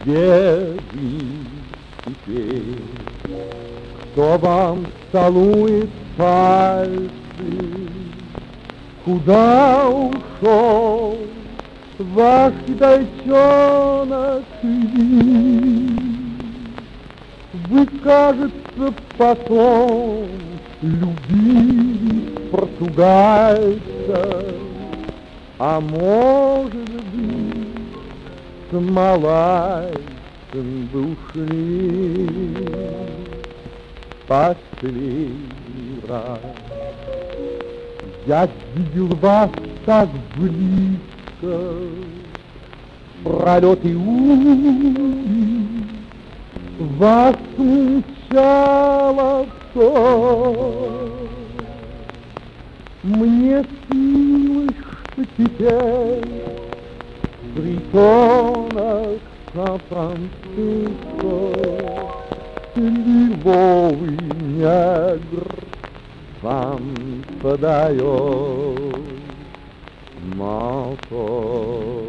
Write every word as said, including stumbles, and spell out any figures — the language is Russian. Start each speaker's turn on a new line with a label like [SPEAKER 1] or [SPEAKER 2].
[SPEAKER 1] бедный теперь. Кто вам целует пальцы, куда ушел ваш китайчонок? Вы, кажется, потом любили португальца, а может быть, с малайцем вы ушли последний раз. Я видел вас так близко, пролеты улиц, вас умчало все. Мне снилось, что теперь в притонах Сан-Франциско лиловый негр вам подает молоко.